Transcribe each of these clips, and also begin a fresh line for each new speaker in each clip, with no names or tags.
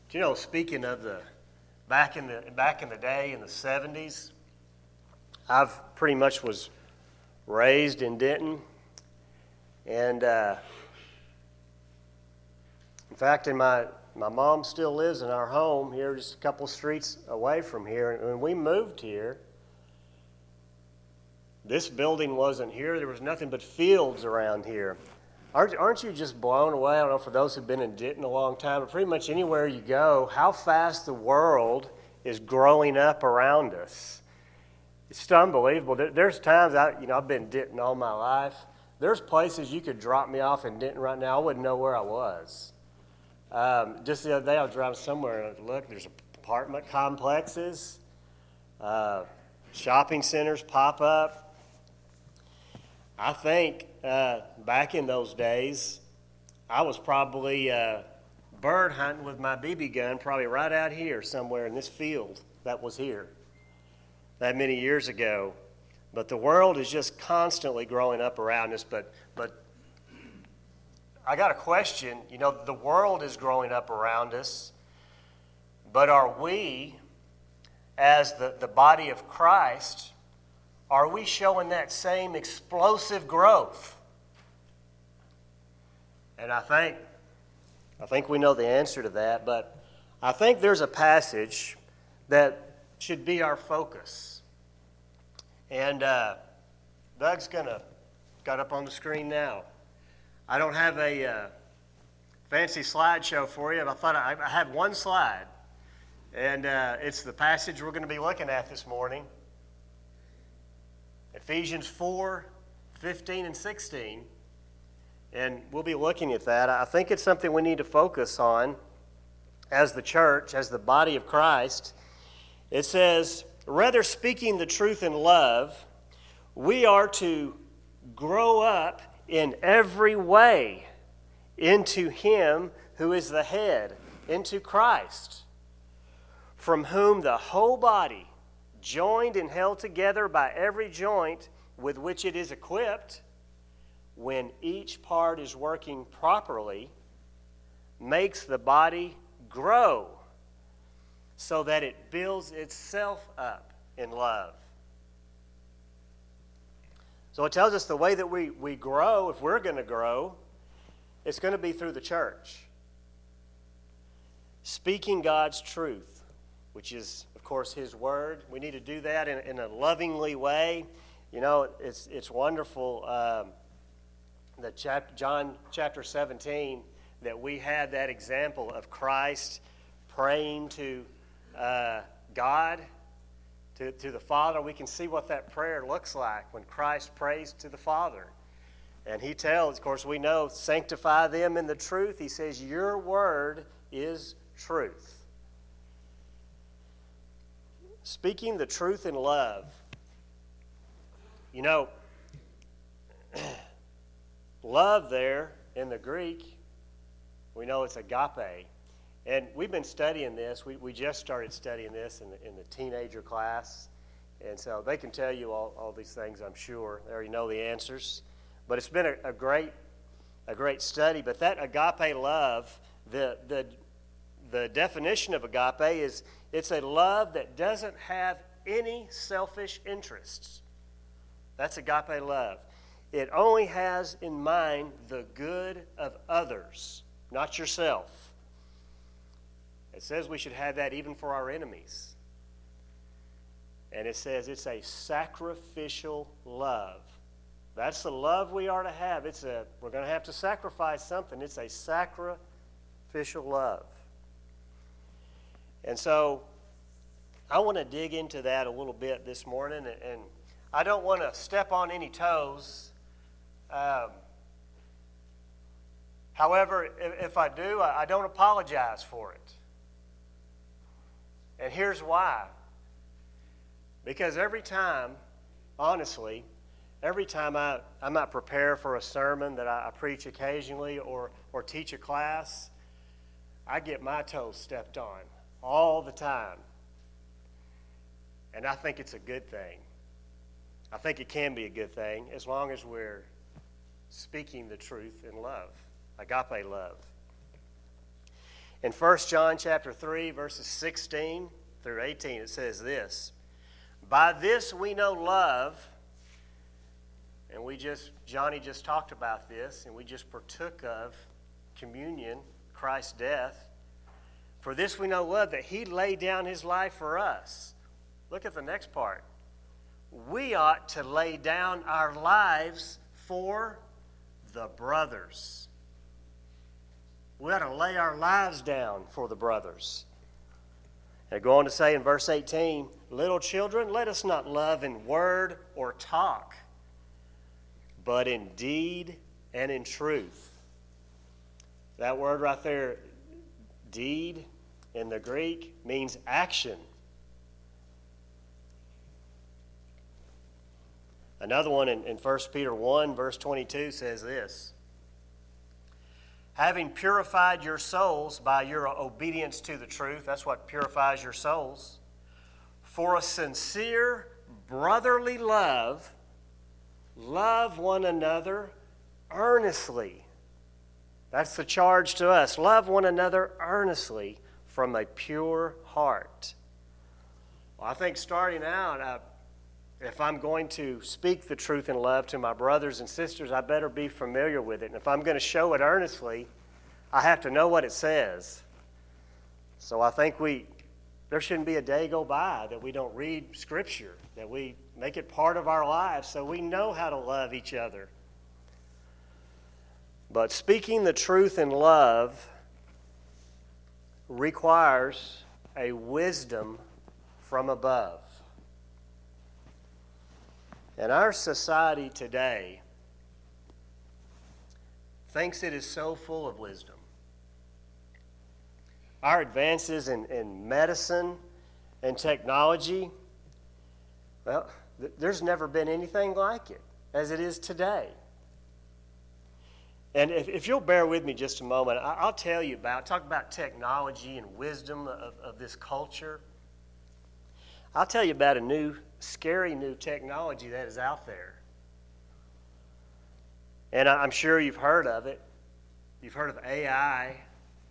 Do you know, speaking of the back in the day in the 70s, I've pretty much was raised in Denton, and in fact, my mom still lives in our home here, just a couple streets away from here. And when we moved here, this building wasn't here. There was nothing but fields around here. Aren't you just blown away? I don't know, for those who've been in Denton a long time, but pretty much anywhere you go, how fast the world is growing up around us. It's just unbelievable. There's times I've been in Denton all my life. There's places you could drop me off in Denton right now, I wouldn't know where I was. Just the other day, I was driving somewhere and look, there's apartment complexes, shopping centers pop up. I think back in those days, I was probably bird hunting with my BB gun, probably right out here somewhere in this field that was here that many years ago. But the world is just constantly growing up around us. But I got a question. You know, the world is growing up around us, but are we, as the body of Christ, are we showing that same explosive growth? And I think we know the answer to that, but I think there's a passage that should be our focus. And Doug's got up on the screen now. I don't have a fancy slideshow for you, but I thought I have one slide. And it's the passage we're going to be looking at this morning. Ephesians 4, 15 and 16. And we'll be looking at that. I think it's something we need to focus on as the church, as the body of Christ. It says, rather speaking the truth in love, we are to grow up in every way into Him who is the head, into Christ, from whom the whole body, joined and held together by every joint with which it is equipped, when each part is working properly, makes the body grow so that it builds itself up in love. So it tells us the way that we grow, if we're going to grow, it's going to be through the church. Speaking God's truth, which is, of course, His Word. We need to do that in a lovingly way. You know, it's wonderful that John chapter 17, that we had that example of Christ praying to God, to the Father. We can see what that prayer looks like when Christ prays to the Father. And He tells, of course, we know, sanctify them in the truth. He says, your word is truth. Speaking the truth in love. You know, love there in the Greek, we know it's agape. And we've been studying this. We just started studying this in the teenager class. And so they can tell you all these things, I'm sure. They already know the answers. But it's been a great study. But that agape love, the definition of agape is it's a love that doesn't have any selfish interests. That's agape love. It only has in mind the good of others, not yourself. It says we should have that even for our enemies. And it says it's a sacrificial love. That's the love we are to have. We're going to have to sacrifice something. It's a sacrificial love. And so I want to dig into that a little bit this morning, and I don't want to step on any toes. However, if I do, I don't apologize for it. And here's why. Because every time, honestly, every time I might prepare for a sermon that I preach occasionally or teach a class, I get my toes stepped on all the time. And I think it's a good thing. I think it can be a good thing as long as we're speaking the truth in love, agape love. In 1 John chapter 3, verses 16 through 18, it says this, "By this we know love," and Johnny just talked about this, and we just partook of communion, Christ's death. "For this we know love, that he laid down his life for us." Look at the next part. "We ought to lay down our lives for the brothers." We ought to lay our lives down for the brothers. And go on to say in verse 18, "Little children, let us not love in word or talk, but in deed and in truth." That word right there, deed, in the Greek means action. Another one in 1 Peter 1, verse 22 says this, "Having purified your souls by your obedience to the truth," that's what purifies your souls, "for a sincere brotherly love, love one another earnestly." That's the charge to us. Love one another earnestly from a pure heart. Well, I think starting out, if I'm going to speak the truth in love to my brothers and sisters, I better be familiar with it. And if I'm going to show it earnestly, I have to know what it says. So I think there shouldn't be a day go by that we don't read Scripture, that we make it part of our lives so we know how to love each other. But speaking the truth in love requires a wisdom from above. And our society today thinks it is so full of wisdom. Our advances in medicine and technology, well, there's never been anything like it as it is today. And if you'll bear with me just a moment, I'll tell you talk about technology and wisdom of this culture. I'll tell you about a scary new technology that is out there. And I'm sure you've heard of it. You've heard of AI,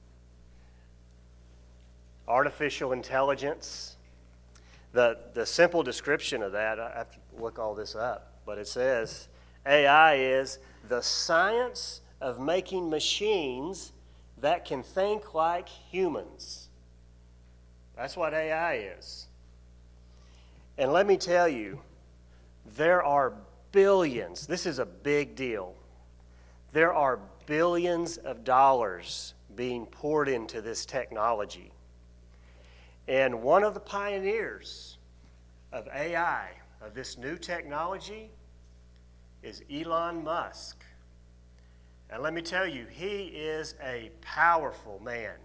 artificial intelligence. The simple description of that, I have to look all this up, but it says AI is the science of making machines that can think like humans. That's what AI is. And let me tell you, there are billions, this is a big deal, there are billions of dollars being poured into this technology. And one of the pioneers of AI, of this new technology, is Elon Musk. And let me tell you, he is a powerful man.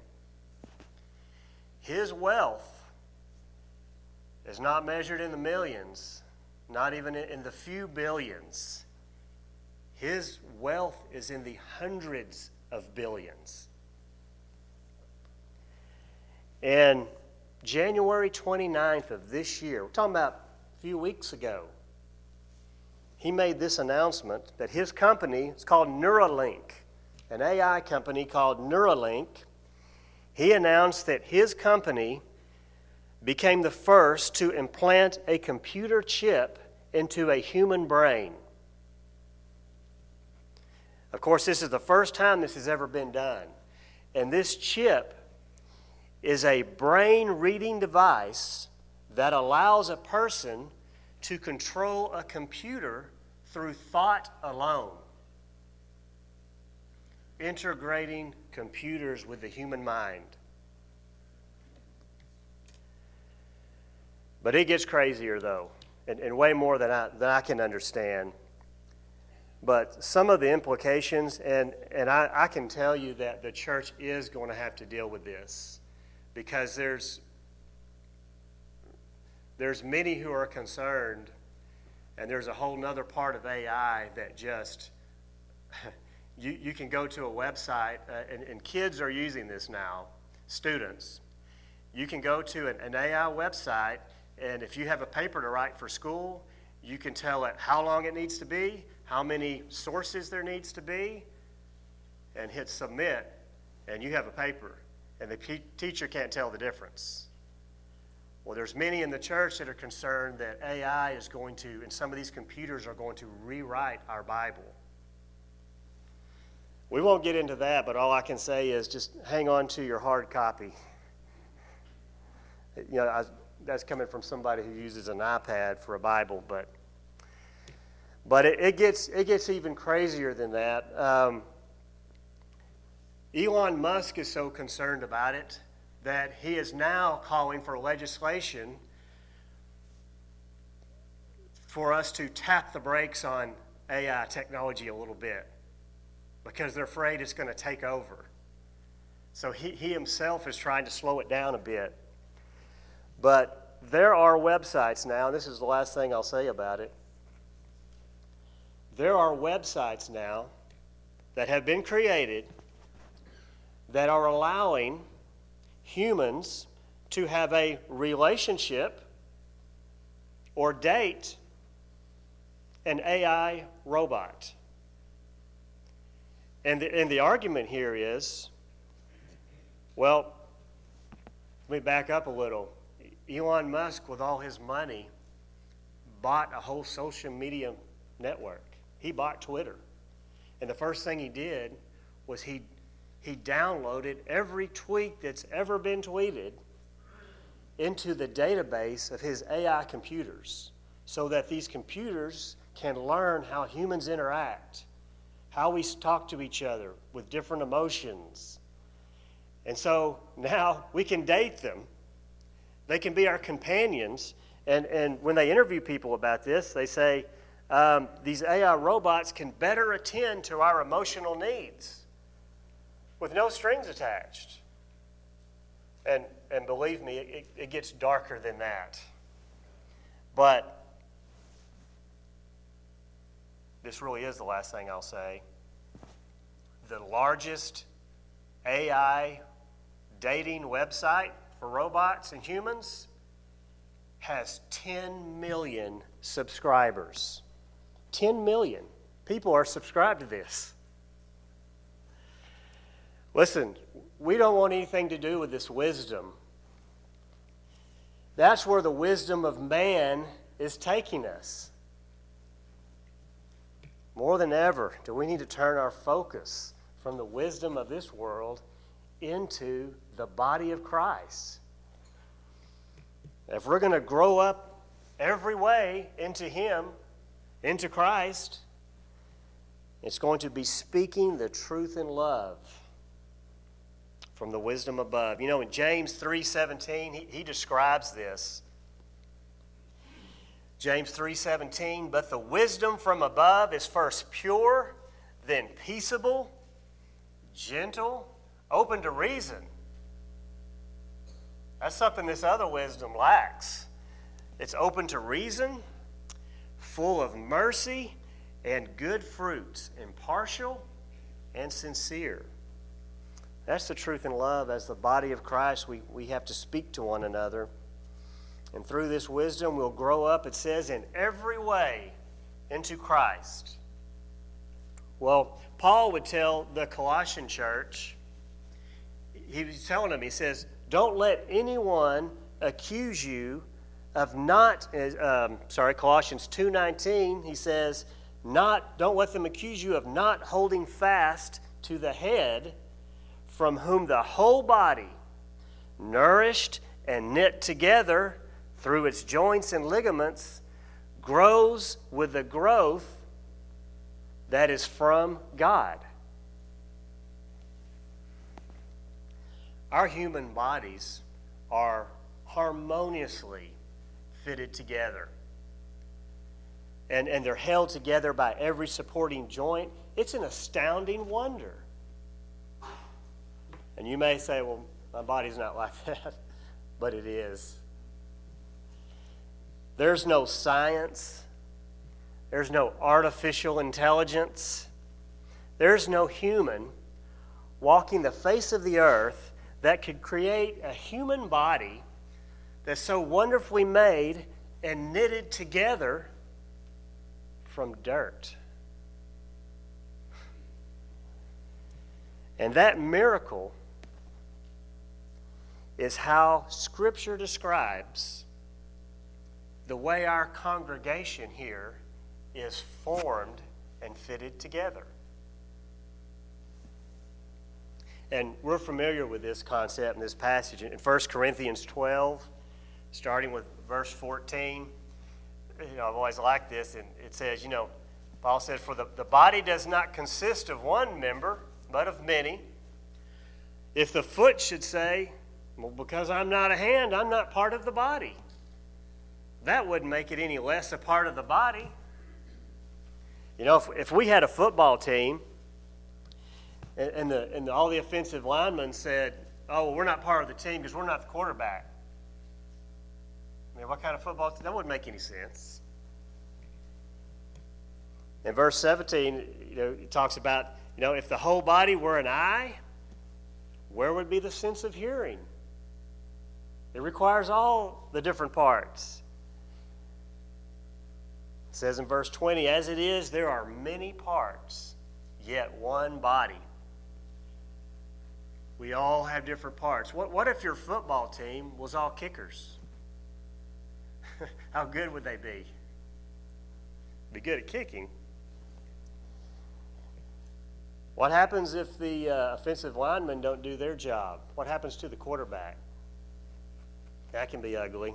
His wealth is not measured in the millions, not even in the few billions. His wealth is in the hundreds of billions. And January 29th of this year, we're talking about a few weeks ago, he made this announcement that his company, it's called Neuralink, an AI company called Neuralink. He announced that his company became the first to implant a computer chip into a human brain. Of course, this is the first time this has ever been done. And this chip is a brain-reading device that allows a person to control a computer through thought alone, integrating computers with the human mind. But it gets crazier, though, and way more than I can understand. But some of the implications, and I can tell you that the church is going to have to deal with this, because there's many who are concerned, and there's a whole nother part of AI that just, you can go to a website, and kids are using this now, students. You can go to an AI website, and if you have a paper to write for school, you can tell it how long it needs to be, how many sources there needs to be, and hit submit, and you have a paper. and the teacher can't tell the difference. Well, there's many in the church that are concerned that AI is going to, and some of these computers are going to rewrite our Bible. We won't get into that, but all I can say is just hang on to your hard copy. You know, that's coming from somebody who uses an iPad for a Bible, but it gets even crazier than that. Elon Musk is so concerned about it that he is now calling for legislation for us to tap the brakes on AI technology a little bit because they're afraid it's going to take over. So he himself is trying to slow it down a bit. But there are websites now, and this is the last thing I'll say about it. There are websites now that have been created that are allowing humans to have a relationship or date an AI robot. And the argument here is, well, let me back up a little. Elon Musk, with all his money, bought a whole social media network. He bought Twitter. And the first thing he did was he downloaded every tweet that's ever been tweeted into the database of his AI computers so that these computers can learn how humans interact, how we talk to each other with different emotions. And so now we can date them. They can be our companions. And when they interview people about this, they say, these AI robots can better attend to our emotional needs with no strings attached. And believe me, it gets darker than that. But this really is the last thing I'll say. The largest AI dating website for robots and humans has 10 million subscribers. 10 million people are subscribed to this. Listen, we don't want anything to do with this wisdom. That's where the wisdom of man is taking us. More than ever, do we need to turn our focus from the wisdom of this world into the body of Christ. If we're going to grow up every way into Him, into Christ, it's going to be speaking the truth in love from the wisdom above. You know, in James 3:17, he describes this. James 3:17, but the wisdom from above is first pure, then peaceable, gentle, open to reason. That's something this other wisdom lacks. It's open to reason, full of mercy and good fruits, impartial and sincere. That's the truth and love. As the body of Christ, we have to speak to one another. And through this wisdom, we'll grow up, it says, in every way into Christ. Well, Paul would tell the Colossian church, he was telling them, he says, don't let anyone accuse you of not, Colossians 2:19, he says, don't let them accuse you of not holding fast to the head, from whom the whole body, nourished and knit together through its joints and ligaments, grows with the growth that is from God. Our human bodies are harmoniously fitted together. And they're held together by every supporting joint. It's an astounding wonder. And you may say, well, my body's not like that. But it is. There's no science. There's no artificial intelligence. There's no human walking the face of the earth that could create a human body that's so wonderfully made and knitted together from dirt. And that miracle is how Scripture describes the way our congregation here is formed and fitted together. And we're familiar with this concept in this passage. In 1 Corinthians 12, starting with verse 14, I've always liked this, and it says, Paul says, "For the body does not consist of one member, but of many. If the foot should say, 'Well, because I'm not a hand, I'm not part of the body,' that wouldn't make it any less a part of the body." If we had a football team and all the offensive linemen said, "Oh, well, we're not part of the team because we're not the quarterback." I mean, what kind of football team? That wouldn't make any sense. In verse 17, it talks about, if the whole body were an eye, where would be the sense of hearing? It requires all the different parts. It says in verse 20, "As it is, there are many parts, yet one body." We all have different parts. What if your football team was all kickers? How good would they be? Be good at kicking. What happens if the offensive linemen don't do their job? What happens to the quarterback? That can be ugly.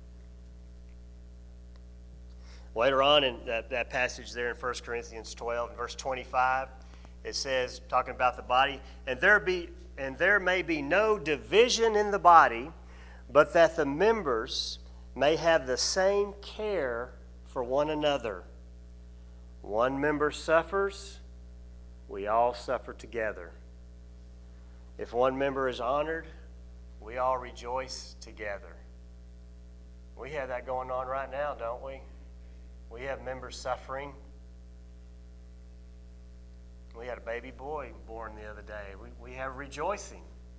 Later on in that passage there in 1 Corinthians 12, verse 25, it says, talking about the body, and there may be no division in the body, but that the members may have the same care for one another. One member suffers, we all suffer together. If one member is honored, we all rejoice together. We have that going on right now, don't we? We have members suffering. We had a baby boy born the other day. We have rejoicing.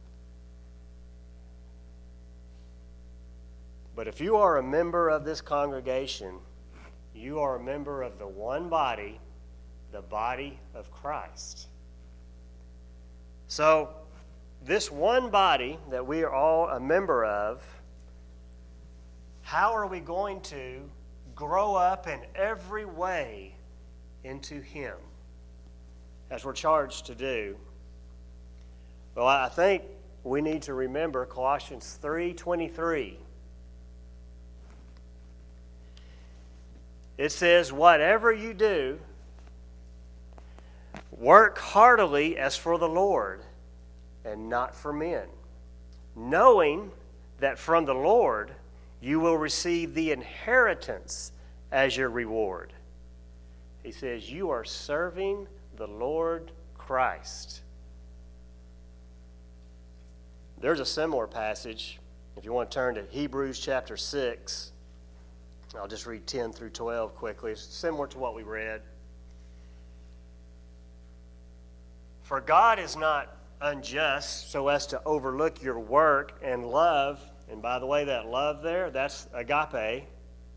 But if you are a member of this congregation, you are a member of the one body, the body of Christ. So, this one body that we are all a member of, how are we going to grow up in every way into Him, as we're charged to do? Well, I think we need to remember Colossians 3:23. It says, "Whatever you do, work heartily as for the Lord and not for men, knowing that from the Lord you will receive the inheritance as your reward." He says, you are serving the Lord Christ. There's a similar passage, if you want to turn to Hebrews chapter 6. I'll just read 10 through 12 quickly. It's similar to what we read. "For God is not unjust so as to overlook your work and love." And by the way, that love there, that's agape.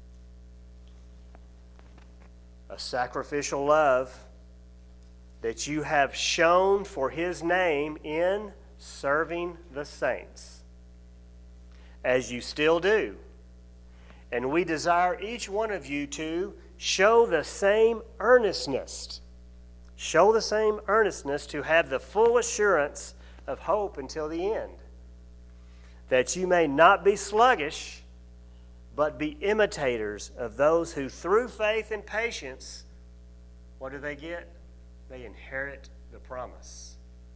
A sacrificial love that you have shown for His name in serving the saints, as you still do. And we desire each one of you to show the same earnestness. Show the same earnestness to have the full assurance of hope until the end, that you may not be sluggish, but be imitators of those who through faith and patience, what do they get? They inherit the promise.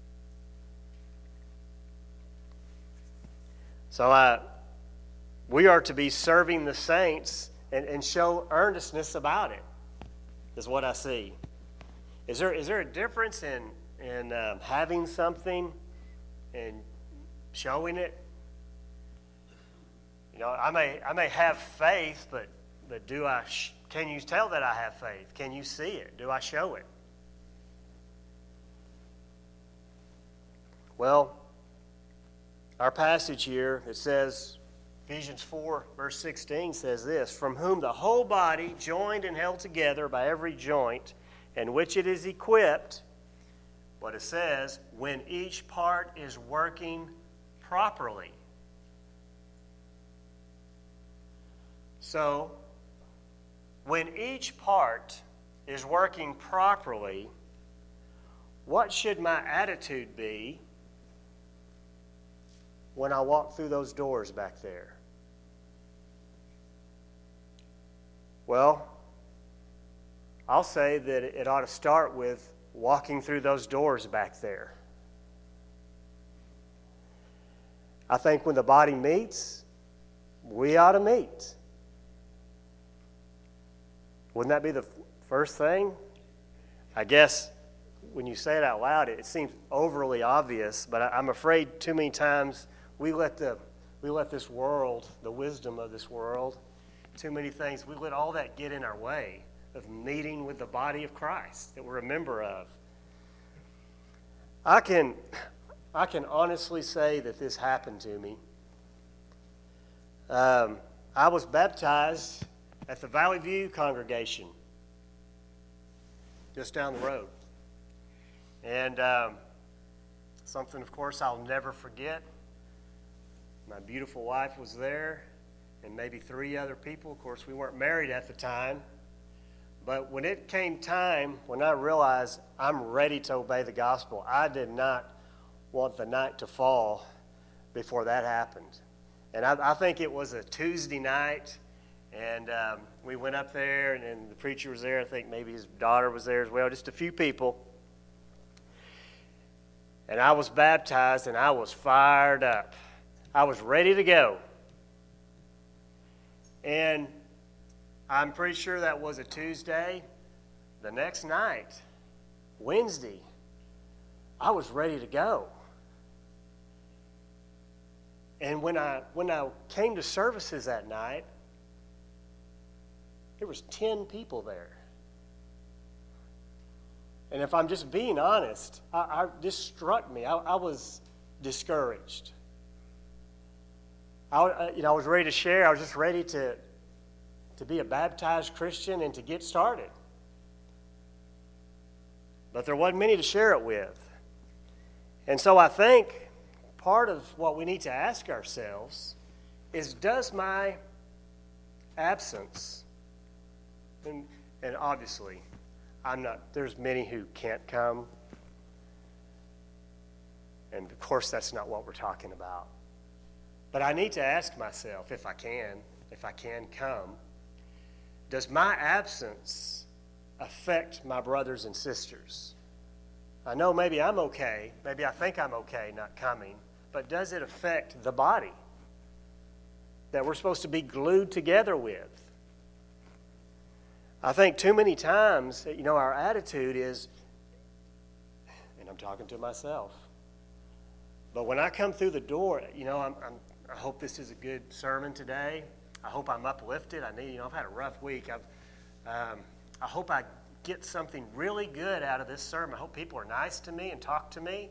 So we are to be serving the saints and show earnestness about it, is what I see. Is there a difference in having something and showing it? I may have faith, but do I? Can you tell that I have faith? Can you see it? Do I show it? Well, our passage here, it says, Ephesians 4, verse 16 says this, "From whom the whole body, joined and held together by every joint, in which it is equipped," what it says, "when each part is working properly, So, when each part is working properly, what should my attitude be when I walk through those doors back there? Well, I'll say that it ought to start with walking through those doors back there. I think when the body meets, we ought to meet. Wouldn't that be the first thing? I guess when you say it out loud, it seems overly obvious, but I'm afraid too many times we let this world, the wisdom of this world, too many things, we let all that get in our way of meeting with the body of Christ that we're a member of. I can honestly say that this happened to me. I was baptized at the Valley View congregation just down the road. And something, of course, I'll never forget. My beautiful wife was there, and maybe 3 other people. Of course, we weren't married at the time. But when it came time, when I realized I'm ready to obey the gospel, I did not want the night to fall before that happened. And I think it was a Tuesday night, and we went up there, and the preacher was there. I think maybe his daughter was there as well, just a few people. And I was baptized, and I was fired up. I was ready to go. And I'm pretty sure that was a Tuesday. The next night, Wednesday, I was ready to go. And when I came to services that night, there was 10 people there. And if I'm just being honest, this struck me. I was discouraged. I was ready to share. I was just ready to be a baptized Christian and to get started. But there wasn't many to share it with. And so I think part of what we need to ask ourselves is, does my absence, and obviously there's many who can't come, and of course that's not what we're talking about. But I need to ask myself, if I can come, does my absence affect my brothers and sisters? I know maybe I'm okay, maybe I think I'm okay not coming, but does it affect the body that we're supposed to be glued together with? I think too many times, our attitude is, and I'm talking to myself, but when I come through the door, I hope this is a good sermon today. I hope I'm uplifted. I've had a rough week. I hope I get something really good out of this sermon. I hope people are nice to me and talk to me.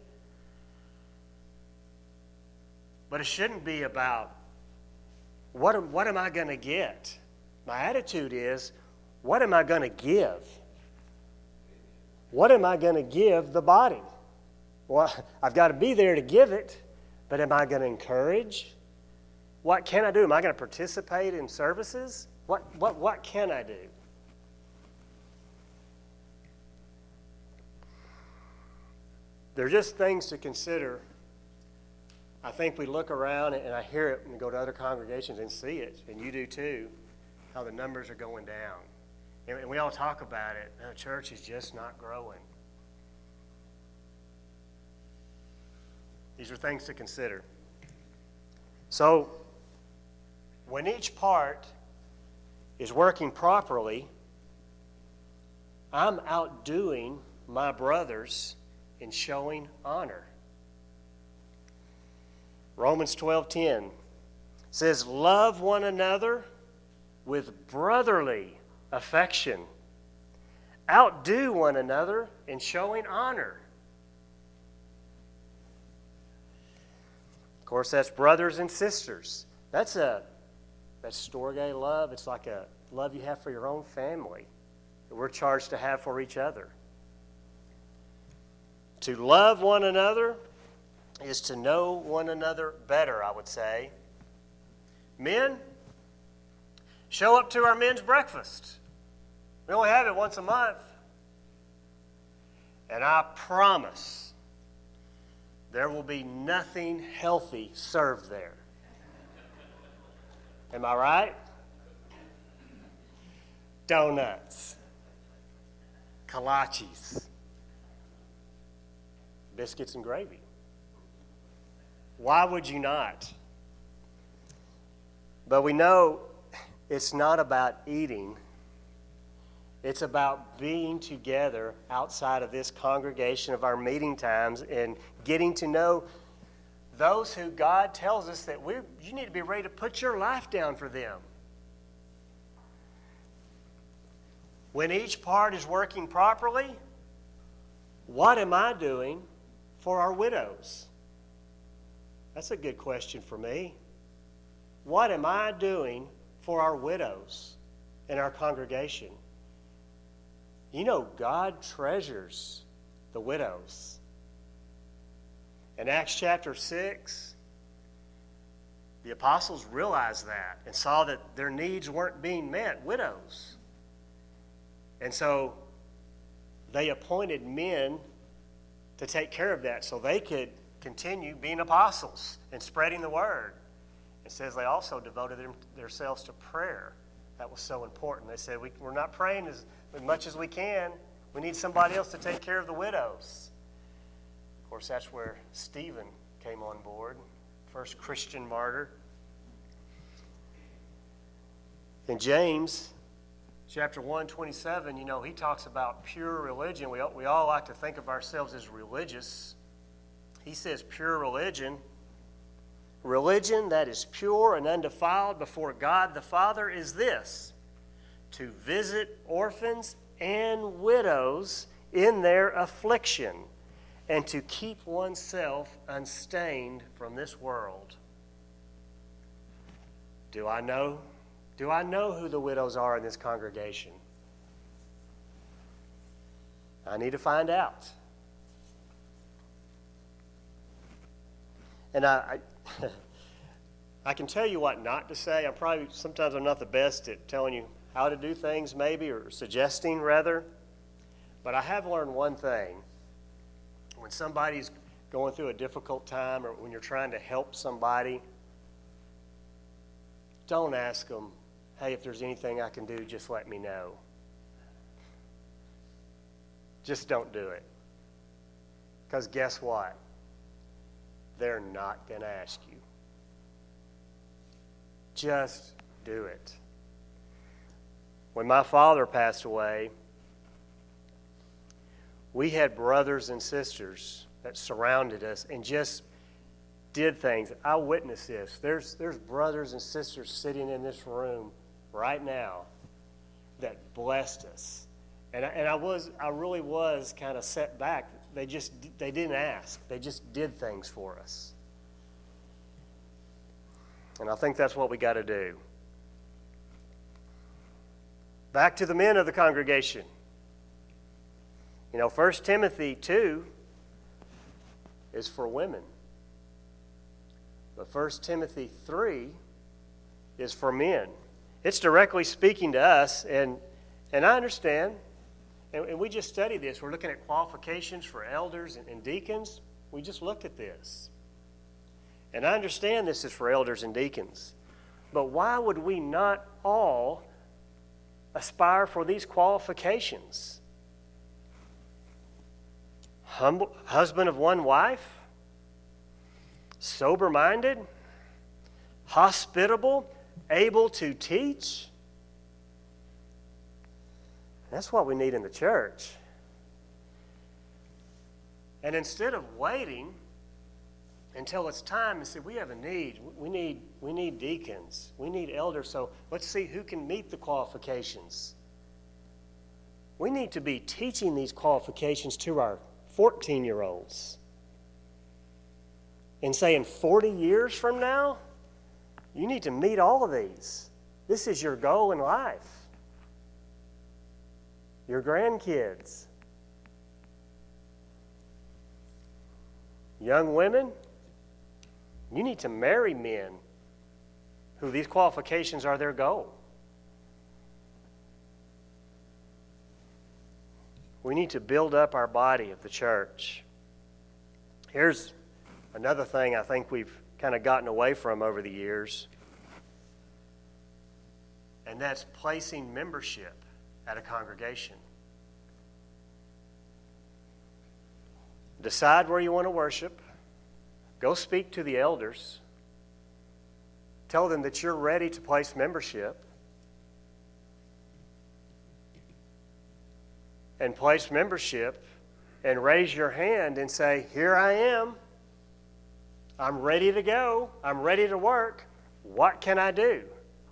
But it shouldn't be about what am I going to get? My attitude is, what am I going to give? What am I going to give the body? Well, I've got to be there to give it, but am I going to encourage? What can I do? Am I going to participate in services? What can I do? They're just things to consider. I think we look around, and I hear it and go to other congregations and see it, and you do too, how the numbers are going down. And we all talk about it. The church is just not growing. These are things to consider. So, when each part is working properly, I'm outdoing my brothers in showing honor. Romans 12:10 says, "Love one another with brotherly affection. Outdo one another in showing honor." Of course, that's brothers and sisters. That's storge love. It's like a love you have for your own family that we're charged to have for each other. To love one another is to know one another better, I would say. Men, Show up to our men's breakfast. We only have it once a month. And I promise there will be nothing healthy served there. Am I right? Donuts, kolaches, biscuits and gravy. Why would you not? But we know it's not about eating. It's about being together outside of this congregation of our meeting times and getting to know those who God tells us that you need to be ready to put your life down for them. When each part is working properly, what am I doing for our widows? That's a good question for me. What am I doing for our widows in our congregation? You know, God treasures the widows. In Acts chapter 6, the apostles realized that and saw that their needs weren't being met, widows. And so they appointed men to take care of that so they could continue being apostles and spreading the word. It says they also devoted themselves to prayer. That was so important. They said, we're not praying as much as we can. We need somebody else to take care of the widows. Of course, that's where Stephen came on board, first Christian martyr. In James chapter 1:27, you know, he talks about pure religion. We all like to think of ourselves as religious. He says pure religion that is pure and undefiled before God the Father is this: to visit orphans and widows in their affliction, and to keep oneself unstained from this world. Do I know who the widows are in this congregation? I need to find out. And I can tell you what not to say. Sometimes I'm not the best at telling you how to do things, maybe, or suggesting rather. But I have learned one thing. When somebody's going through a difficult time, or when you're trying to help somebody, don't ask them, hey, if there's anything I can do, just let me know. Just don't do it. Because guess what? They're not going to ask you. Just do it. When my father passed away, we had brothers and sisters that surrounded us and just did things. I witnessed this. There's brothers and sisters sitting in this room right now that blessed us. And I really was kind of set back. They didn't ask. They just did things for us. And I think that's what we got to do. Back to the men of the congregation. You know, 1 Timothy 2 is for women. But 1 Timothy 3 is for men. It's directly speaking to us, and I understand. And we just studied this. We're looking at qualifications for elders and deacons. We just looked at this. And I understand this is for elders and deacons. But why would we not all aspire for these qualifications? Husband of one wife, sober-minded, hospitable, able to teach. That's what we need in the church. And instead of waiting until it's time and say, we have a need, we need deacons, we need elders, so let's see who can meet the qualifications. We need to be teaching these qualifications to our 14-year-olds and saying 40 years from now, you need to meet all of these. This is your goal in life. Your grandkids. Young women, you need to marry men who these qualifications are their goal. We need to build up our body of the church. Here's another thing I think we've kind of gotten away from over the years, and that's placing membership at a congregation. Decide where you want to worship. Go speak to the elders. Tell them that you're ready to place membership. And place membership and raise your hand and say, here I am. I'm ready to go. I'm ready to work. What can I do?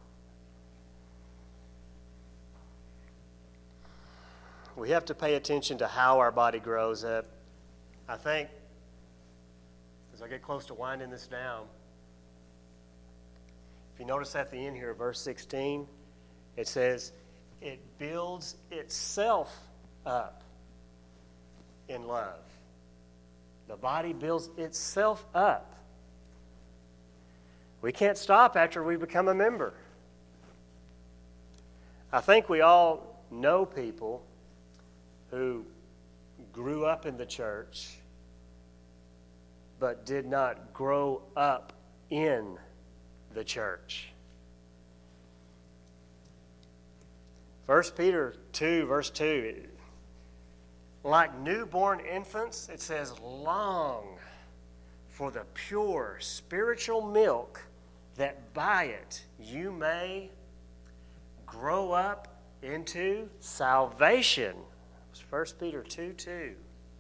We have to pay attention to how our body grows up. I think, as I get close to winding this down, if you notice at the end here, verse 16, it says, it builds itself up in love. The body builds itself up. We can't stop after we become a member. I think we all know people who grew up in the church but did not grow up in the church. 1 Peter 2, verse 2, like newborn infants, it says, long for the pure spiritual milk, that by it you may grow up into salvation. It's 1 Peter 2:2.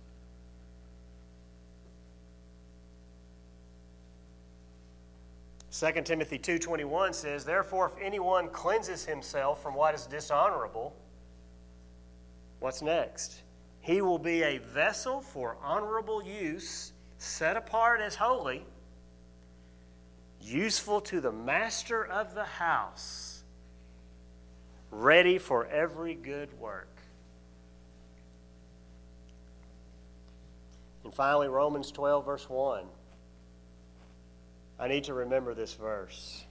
Second Timothy 2:21 says, therefore, if anyone cleanses himself from what is dishonorable, what's next? He will be a vessel for honorable use, set apart as holy, useful to the master of the house, ready for every good work. And finally, Romans 12, verse 1. I need to remember this verse.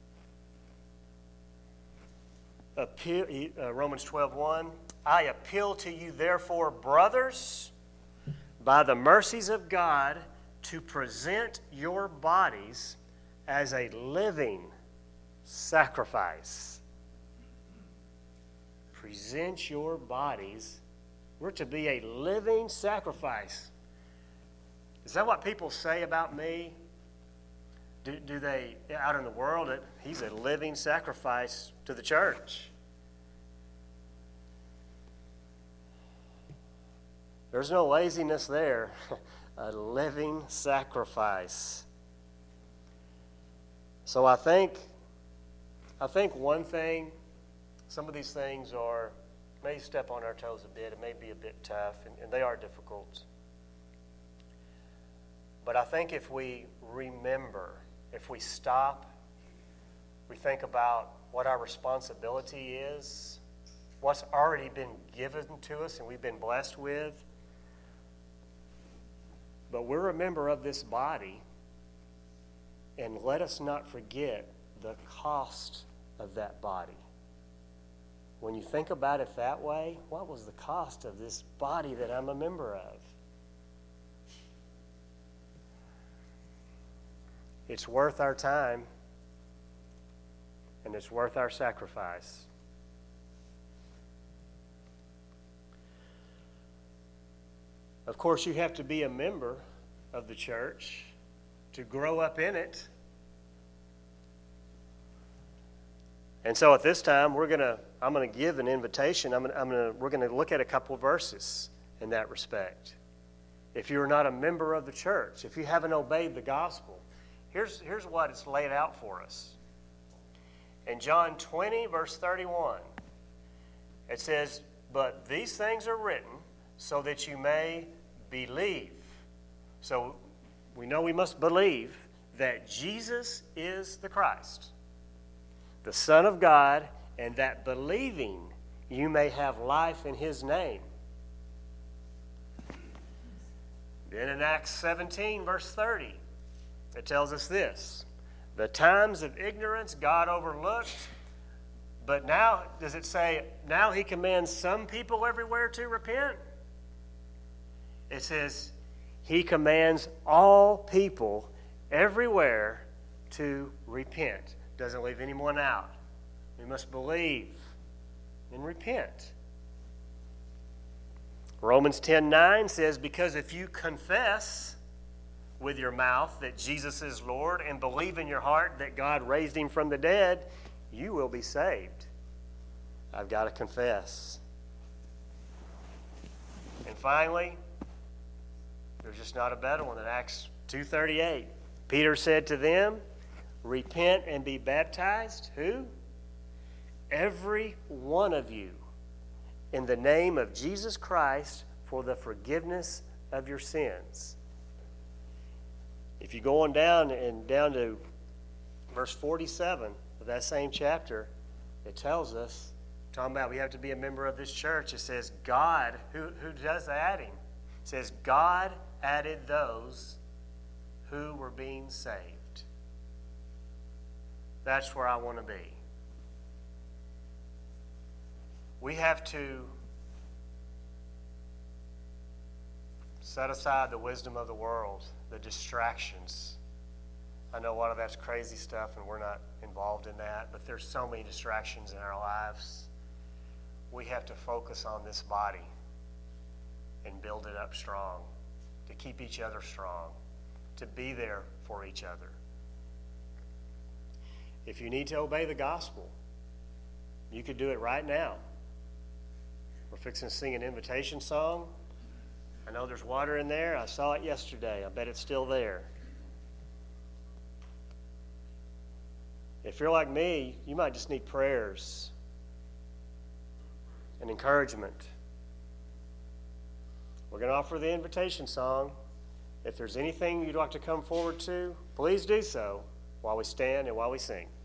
Romans 12:1. I appeal to you, therefore, brothers, by the mercies of God, to present your bodies as a living sacrifice. Present your bodies. We're to be a living sacrifice. Is that what people say about me? Do they, out in the world, he's a living sacrifice to the church? There's no laziness there. A living sacrifice. So I think one thing, some of these things may step on our toes a bit. It may be a bit tough, and they are difficult. But I think if we remember, if we stop, we think about what our responsibility is, what's already been given to us and we've been blessed with, but we're a member of this body, and let us not forget the cost of that body. When you think about it that way, what was the cost of this body that I'm a member of? It's worth our time, and it's worth our sacrifice. Of course, you have to be a member of the church to grow up in it. And so at this time, I'm going to give an invitation. We're going to look at a couple of verses in that respect. If you're not a member of the church, if you haven't obeyed the gospel, here's what it's laid out for us. In John 20, verse 31, it says, but these things are written so that you may believe. So we know we must believe that Jesus is the Christ, the Son of God, and that believing you may have life in his name. Then in Acts 17, verse 30, it tells us this: the times of ignorance God overlooked, but now, does it say, now he commands some people everywhere to repent? It says, He commands all people everywhere to repent. Doesn't leave anyone out. We must believe and repent. Romans 10:9 says, because if you confess with your mouth that Jesus is Lord and believe in your heart that God raised him from the dead, you will be saved. I've got to confess. And finally, there's just not a better one than Acts 2:38. Peter said to them, repent and be baptized. Who? Every one of you, in the name of Jesus Christ for the forgiveness of your sins. If you go on down to verse 47 of that same chapter, it tells us, talking about we have to be a member of this church, it says God, who does the adding? It says God added those who were being saved. That's where I want to be. We have to set aside the wisdom of the world, the distractions. I know a lot of that's crazy stuff and we're not involved in that, but there's so many distractions in our lives. We have to focus on this body and build it up strong, to keep each other strong, to be there for each other. If you need to obey the gospel, you could do it right now. We're fixing to sing an invitation song. I know there's water in there. I saw it yesterday. I bet it's still there. If you're like me, you might just need prayers and encouragement. We're going to offer the invitation song. If there's anything you'd like to come forward to, please do so while we stand and while we sing.